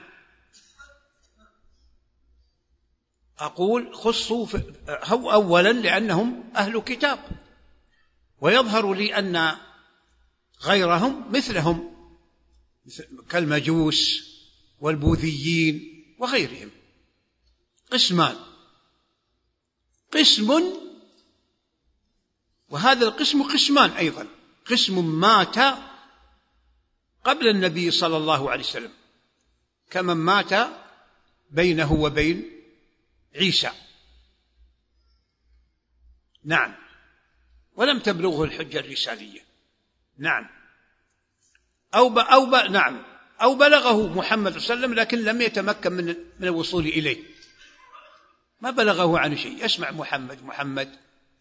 أقول خصوا أولا لأنهم أهل كتاب، ويظهر لي أن غيرهم مثلهم كالمجوس والبوذيين وغيرهم قسمان: قسم، وهذا القسم قسمان أيضا، قسم مات قبل النبي صلى الله عليه وسلم كمن مات بينه وبين عيسى، نعم، ولم تبلغه الحجة الرسالية، نعم، أو بلغه محمد صلى الله عليه وسلم لكن لم يتمكن من الوصول إليه، ما بلغه عن شيء، يسمع محمد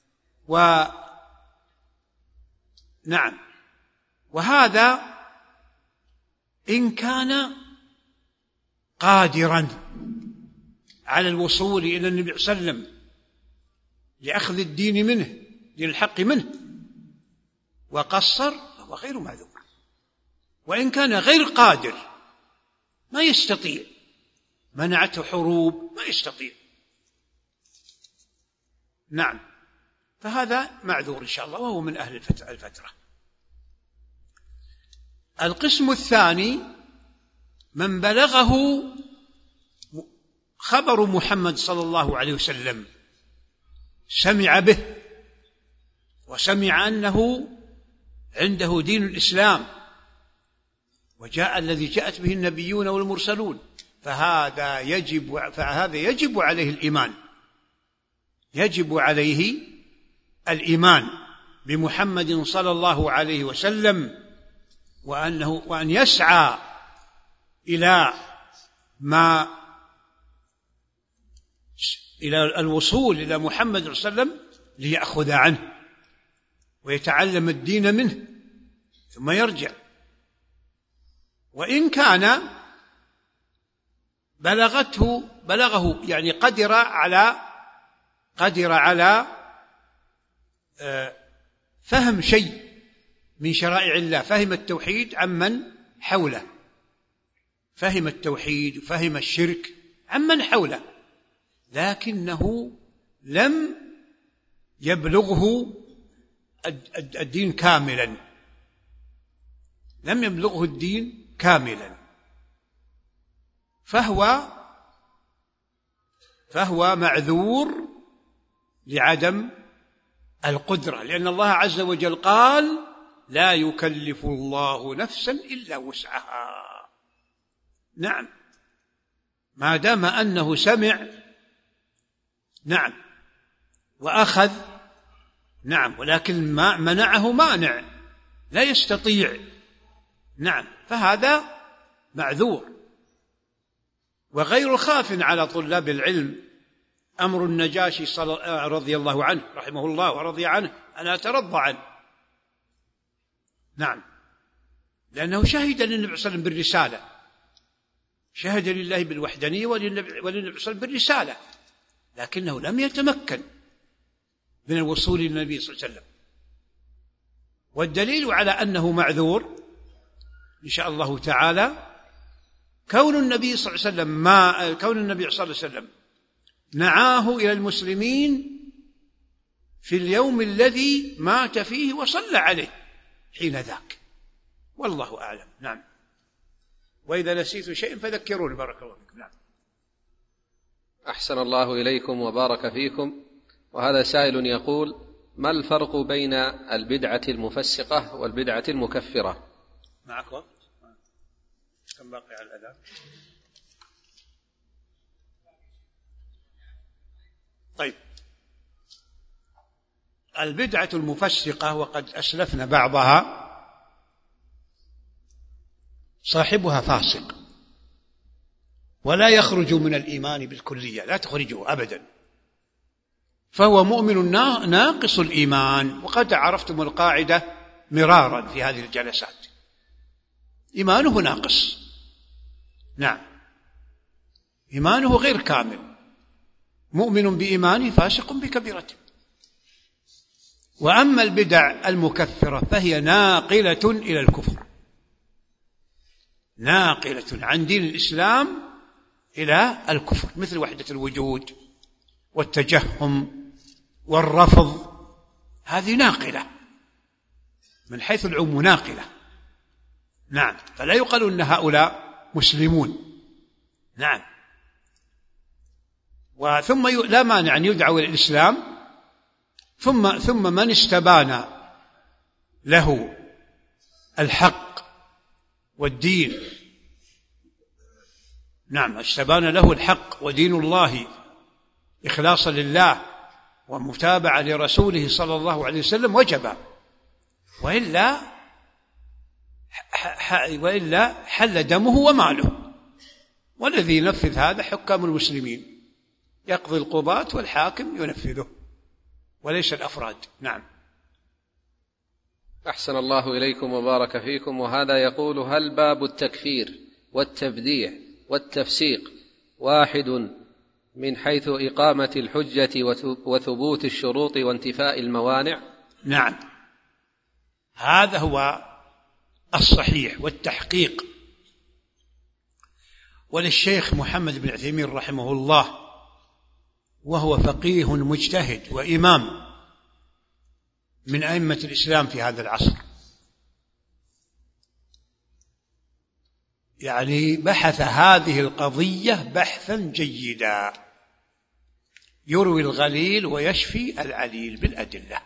نعم. وهذا إن كان قادرا على الوصول إلى النبي صلى الله عليه وسلم لأخذ الدين منه، دين الحق منه، وقصر فهو غير معذور. وإن كان غير قادر ما يستطيع، منعته حروب ما يستطيع، نعم، فهذا معذور إن شاء الله وهو من أهل الفترة. القسم الثاني من بلغه خبر محمد صلى الله عليه وسلم، سمع به وسمع أنه عنده دين الإسلام وجاء الذي جاءت به النبيون والمرسلون، فهذا يجب عليه الإيمان، يجب عليه الإيمان بمحمد صلى الله عليه وسلم، وأن يسعى إلى الوصول إلى محمد صلى الله عليه وسلم ليأخذ عنه ويتعلم الدين منه ثم يرجع. وإن كان بلغه يعني قدر على فهم شيء من شرائع الله، فهم التوحيد عمن حوله، فهم التوحيد وفهم الشرك عمن حوله، لكنه لم يبلغه الدين كاملا، لم يبلغه الدين كاملا، فهو معذور لعدم القدرة، لأن الله عز وجل قال: لا يكلف الله نفسا إلا وسعها. نعم، ما دام أنه سمع، نعم، وأخذ، نعم، ولكن ما منعه مانع لا يستطيع، نعم، فهذا معذور. وغير خاف على طلاب العلم أمر النجاشي رضي الله عنه رحمه الله ورضي عنه أن أترضى عنه، نعم، لأنه شهد للنبي صلى الله عليه وسلم بالرسالة، شهد لله بالوحدانية وللنبي صلى الله عليه وسلم بالرسالة، لكنه لم يتمكن من الوصول للنبي صلى الله عليه وسلم. والدليل على أنه معذور إن شاء الله تعالى كون النبي صلى الله عليه وسلم نعاه إلى المسلمين في اليوم الذي مات فيه وصلى عليه حين ذاك، والله أعلم. نعم. وإذا نسيت شيء فذكروني بارك الله فيكم. نعم. أحسن الله إليكم وبارك فيكم. وهذا سائل يقول: ما الفرق بين البدعة المفسقة والبدعة المكفرة؟ معك وقت؟ كم باقي على الأذان؟ طيب، البدعة المفسقة وقد أسلفنا بعضها صاحبها فاسق ولا يخرج من الإيمان بالكلية، لا تخرجه أبدا، فهو مؤمن ناقص الإيمان. وقد عرفتم القاعدة مرارا في هذه الجلسات، إيمانه ناقص. نعم، إيمانه غير كامل، مؤمن بإيمانه فاسق بكبيرته. وأما البدع المكفرة فهي ناقلة إلى الكفر، ناقلة عن دين الإسلام إلى الكفر، مثل وحدة الوجود والتجهم والرفض، هذه ناقلة من حيث العموم، ناقلة. نعم، فلا يقال أن هؤلاء مسلمون. نعم. وثم لا مانع أن يدعوا إلى الإسلام، ثم من استبان له الحق والدين، نعم، استبان له الحق ودين الله إخلاصا لله ومتابعة لرسوله صلى الله عليه وسلم، وجب، وإلا حل دمه وماله. والذي ينفذ هذا حكام المسلمين، يقضي القضاة والحاكم ينفذه وليس الأفراد. نعم. أحسن الله إليكم وبارك فيكم. وهذا يقول: هل باب التكفير والتبديع والتفسيق واحد من حيث إقامة الحجة وثبوت الشروط وانتفاء الموانع؟ نعم، هذا هو الصحيح والتحقيق. وللشيخ محمد بن عثيمين رحمه الله، وهو فقيه مجتهد وإمام من أئمة الإسلام في هذا العصر، يعني بحث هذه القضية بحثا جيدا، يروي الغليل ويشفي العليل بالأدلة.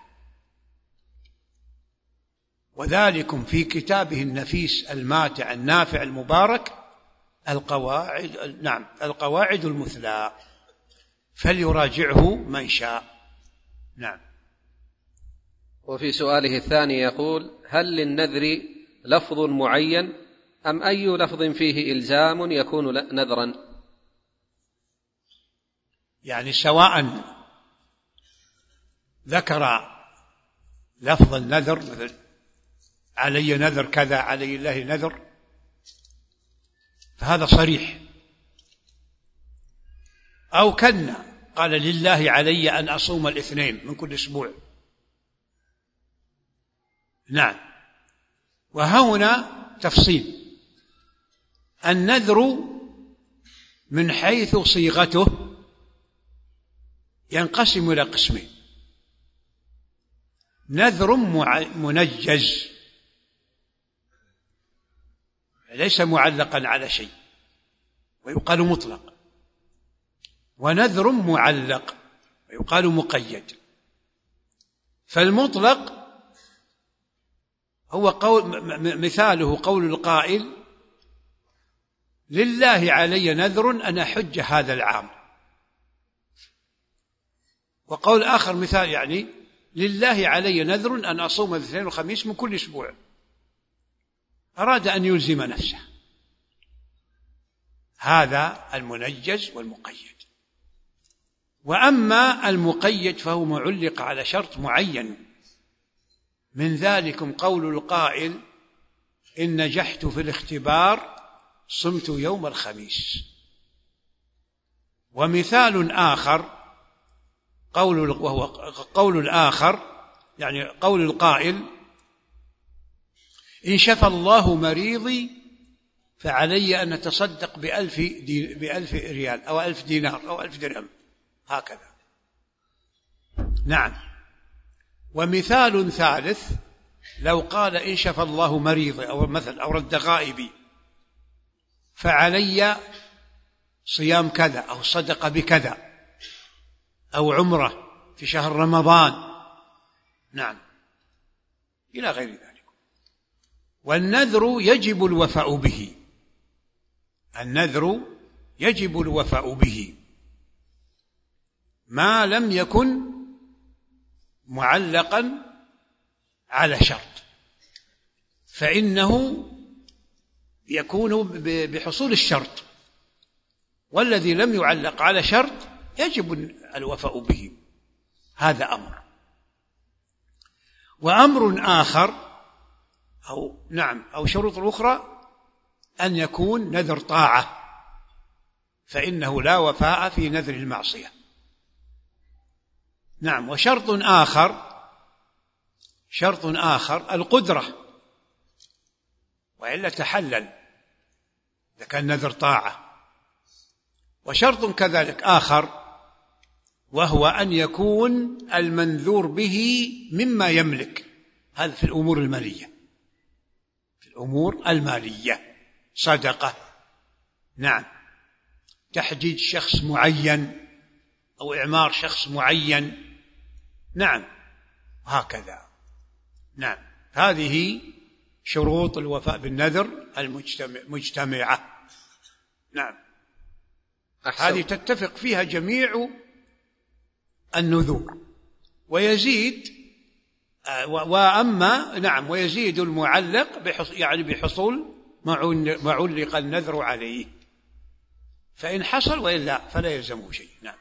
وذلكم في كتابه النفيس الماتع النافع المبارك القواعد المثلى، فليراجعه من شاء. نعم. وفي سؤاله الثاني يقول: هل للنذر لفظ معين أم أي لفظ فيه إلزام يكون نذرا؟ يعني سواء ذكر لفظ النذر، مثل علي نذر كذا، علي الله نذر، فهذا صريح، أو قال لله علي أن أصوم الاثنين من كل أسبوع. نعم. وهنا تفصيل: النذر من حيث صيغته ينقسم إلى قسمين: نذر منجز ليس معلقا على شيء ويقال مطلق، ونذر معلق ويقال مقيد. فالمطلق هو مثاله قول القائل: لله علي نذر أن أحج هذا العام. وقول آخر مثال يعني: لله علي نذر أن أصوم الاثنين والخميس من كل أسبوع. أراد أن يلزم نفسه. هذا المنجز والمقيد. وأما المقيد فهو معلق على شرط معين، من ذلكم قول القائل: إن نجحت في الاختبار صمت يوم الخميس. ومثال آخر: وهو قول الآخر، يعني قول القائل: إن شفى الله مريضي فعلي أن أتصدق ب1000 ريال أو 1000 دينار أو 1000 درهم، هكذا. نعم. ومثال ثالث: لو قال: إن شفى الله مريضي أو رد غائبي فعلي صيام كذا أو صدقة بكذا أو عمرة في شهر رمضان. نعم، إلى غير ذلك. والنذر يجب الوفاء به، النذر يجب الوفاء به ما لم يكن معلقا على شرط، فإنه يكون بحصول الشرط، والذي لم يعلق على شرط يجب الوفاء به. هذا أمر. وأمر آخر أو شروط أخرى أن يكون نذر طاعة، فإنه لا وفاء في نذر المعصية. نعم. وشرط آخر القدرة، وإلا تحلل إذا كان نذر طاعة. وشرط كذلك آخر وهو أن يكون المنذور به مما يملك، هذا في الأمور المالية، في الأمور المالية، صدقة، نعم، تحديد شخص معين أو إعمار شخص معين، نعم، هكذا. نعم، هذه شروط الوفاء بالنذر المجتمعة. نعم، هذه تتفق فيها جميع النذور، ويزيد ويزيد المعلق بحصول ما علق النذر عليه، فإن حصل وإلا فلا يلزمه شيء. نعم.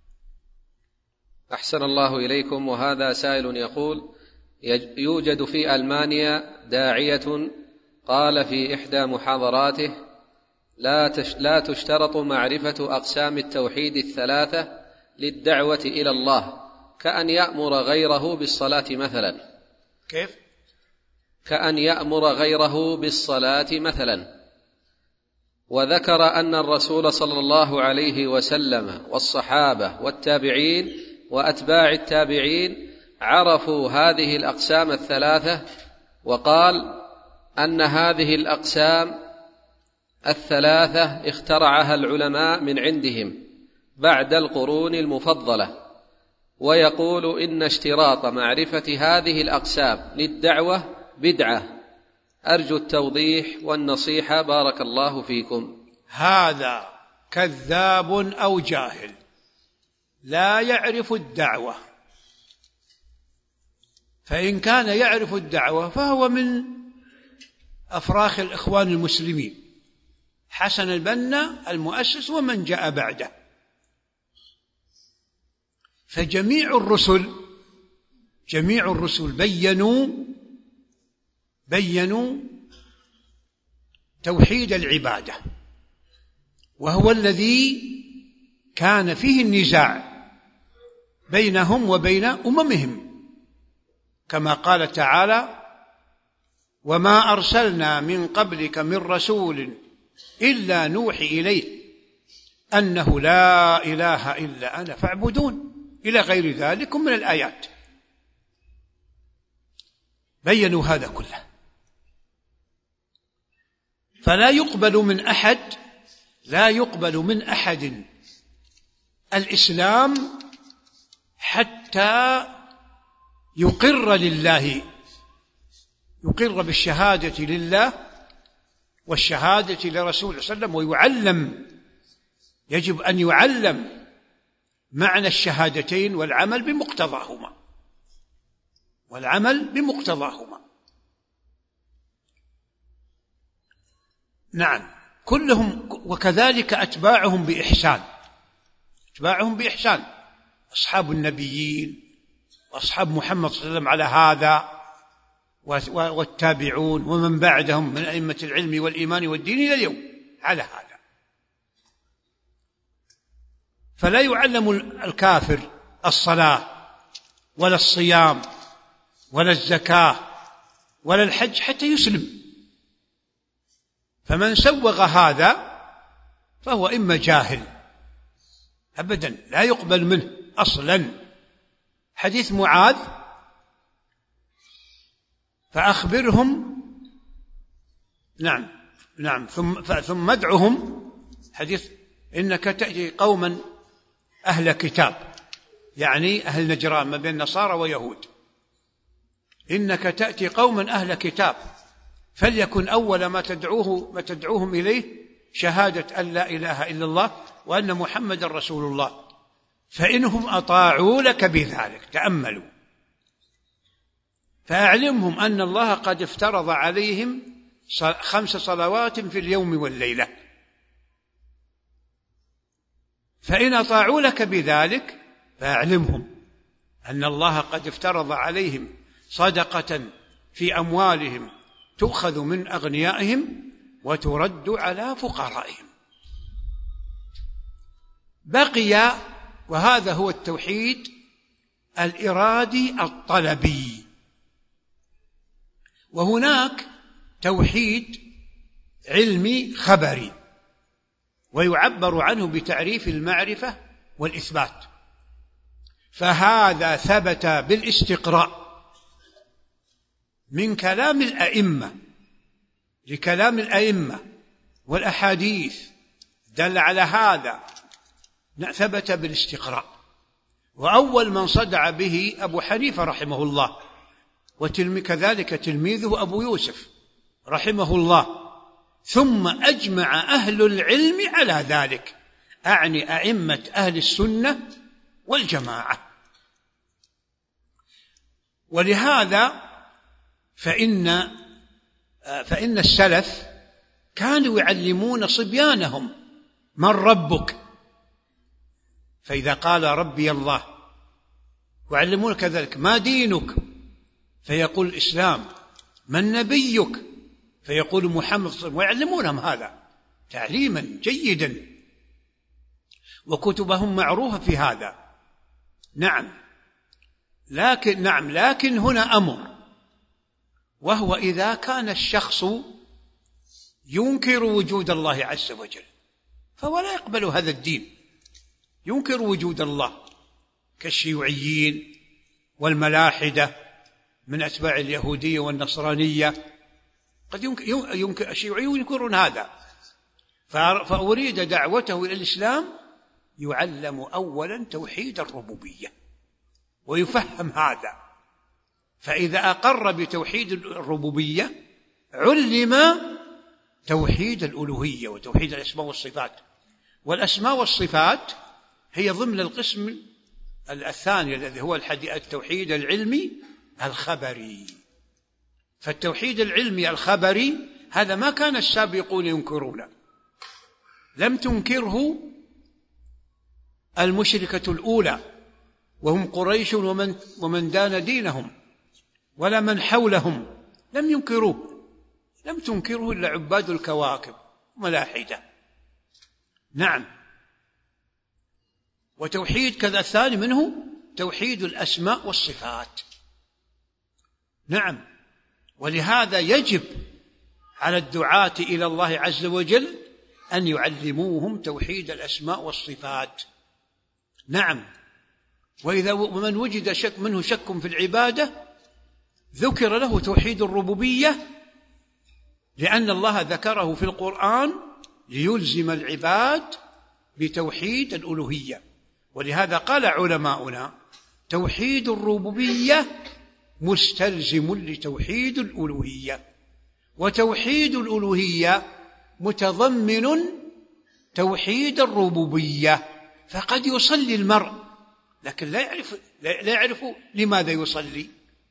أحسن الله إليكم. وهذا سائل يقول: يوجد في ألمانيا داعية قال في إحدى محاضراته: لا تشترط معرفة أقسام التوحيد الثلاثة للدعوة إلى الله، كأن يأمر غيره بالصلاة مثلا. كيف؟ كأن يأمر غيره بالصلاة مثلا. وذكر أن الرسول صلى الله عليه وسلم والصحابة والتابعين وأتباع التابعين عرفوا هذه الأقسام الثلاثة، وقال أن هذه الأقسام الثلاثة اخترعها العلماء من عندهم بعد القرون المفضلة، ويقول إن اشتراط معرفة هذه الأقسام للدعوة بدعة. أرجو التوضيح والنصيحة، بارك الله فيكم. هذا كذاب أو جاهل لا يعرف الدعوة، فإن كان يعرف الدعوة فهو من أفراخ الإخوان المسلمين، حسن البنا المؤسس ومن جاء بعده. فجميع الرسل بيّنوا توحيد العبادة، وهو الذي كان فيه النزاع بينهم وبين أممهم، كما قال تعالى: وما أرسلنا من قبلك من رسول إلا نوحي إليه أنه لا إله إلا أنا فاعبدون، إلى غير ذلك من الآيات. بيّنوا هذا كله، فلا يقبل من أحد الإسلام حتى يقر بالشهادة لله والشهادة لرسوله صلى الله عليه وسلم، ويعلم، يجب أن يعلم معنى الشهادتين والعمل بمقتضاهما. نعم، كلهم، وكذلك أتباعهم بإحسان، أصحاب النبيين وأصحاب محمد صلى الله عليه وسلم على هذا، والتابعون ومن بعدهم من أئمة العلم والإيمان والدين إلى اليوم على هذا. فلا يعلم الكافر الصلاة ولا الصيام ولا الزكاة ولا الحج حتى يسلم. فمن سوغ هذا فهو إما جاهل أبدا لا يقبل منه أصلا. حديث معاذ فأخبرهم نعم ثم ادعهم، حديث إنك تأتي قوما أهل كتاب، يعني أهل نجران ما بين نصارى ويهود، إنك تأتي قوما أهل كتاب فليكن أول ما تدعوهم إليه شهادة أن لا إله إلا الله وأن محمد رسول الله، فإنهم أطاعوا لك بذلك، تأملوا، فأعلمهم أن الله قد افترض عليهم 5 صلوات في اليوم والليلة، فإن أطاعوا لك بذلك فأعلمهم أن الله قد افترض عليهم صدقة في أموالهم تؤخذ من أغنيائهم وترد على فقرائهم. بقي، وهذا هو التوحيد الإرادي الطلبي، وهناك توحيد علمي خبري، ويعبر عنه بتعريف المعرفة والإثبات، فهذا ثبت بالاستقراء من كلام الأئمة لكلام الأئمة والأحاديث دل على هذا، ثبت بالاستقراء. وأول من صدع به أبو حنيفة رحمه الله، وكذلك تلميذه أبو يوسف رحمه الله، ثم أجمع أهل العلم على ذلك، أعني أئمة أهل السنة والجماعة. ولهذا فإن السلف كانوا يعلمون صبيانهم من ربك، فإذا قال ربي الله، ويعلمون كذلك ما دينك، فيقول الإسلام، من نبيك، فيقول محمد صلى الله عليه وسلم، ويعلمونهم هذا تعليما جيدا، وكتبهم معروفة في هذا. لكن هنا أمر، وهو إذا كان الشخص ينكر وجود الله عز وجل فهو لا يقبل هذا الدين، ينكر وجود الله، كالشيوعيين والملاحدة من أتباع اليهودية والنصرانية، قد ينكر الشيوعيون ينكرون هذا، فأريد دعوته إلى الإسلام يعلم أولا توحيد الربوبية ويفهم هذا، فإذا أقر بتوحيد الربوبية علم توحيد الألوهية وتوحيد الأسماء والصفات. والأسماء والصفات هي ضمن القسم الثاني الذي هو التوحيد العلمي الخبري. فالتوحيد العلمي الخبري هذا ما كان السابقون ينكرونه، لم تنكره المشركة الأولى وهم قريش ومن دان دينهم، ولا من حولهم لم ينكروه، لم تنكره إلا عباد الكواكب ملاحدة. وتوحيد كذا الثاني منه توحيد الأسماء والصفات. ولهذا يجب على الدعاة إلى الله عز وجل أن يعلموهم توحيد الأسماء والصفات. وإذا من وجد منه شك في العبادة ذكر له توحيد الربوبية، لأن الله ذكره في القرآن ليلزم العباد بتوحيد الألوهية. ولهذا قال علماؤنا توحيد الربوبية مستلزم لتوحيد الألوهية، وتوحيد الألوهية متضمن توحيد الربوبية. فقد يصلي المرء لكن لا يعرف لماذا يصلي،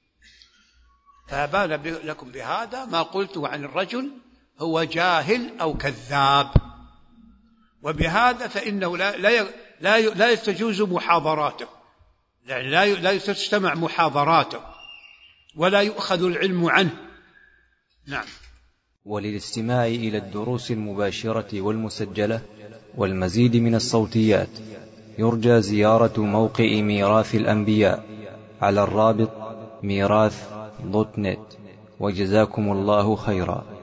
فأبان لكم بهذا ما قلت عن الرجل هو جاهل أو كذاب، وبهذا فإنه لا تجوز محاضراته، يعني لا تستمع محاضراته ولا يؤخذ العلم عنه. وللاستماع إلى الدروس المباشرة والمسجلة والمزيد من الصوتيات يرجى زيارة موقع ميراث الأنبياء على الرابط ميراث.net. وجزاكم الله خيرا.